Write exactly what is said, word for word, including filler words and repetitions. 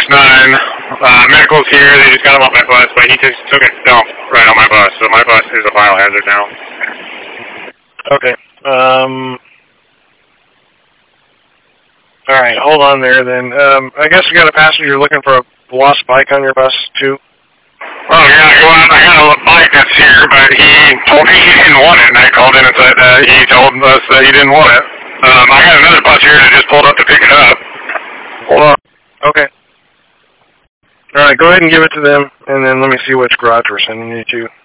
nine. Uh, medical's here. They just got him off my bus, but he just took a dump right on my bus, so my bus is a biohazard now. Okay. Um. All right, hold on there then. Um, I guess you got a passenger looking for a lost bike on your bus too. Oh yeah, well, I got a bike that's here, but he told me he didn't want it, and I called in and said uh, he told us that he didn't want it. Um, I got another bus here that just pulled up to pick it up. Hold on. Okay. All right, go ahead and give it to them, and then let me see which garage we're sending you to.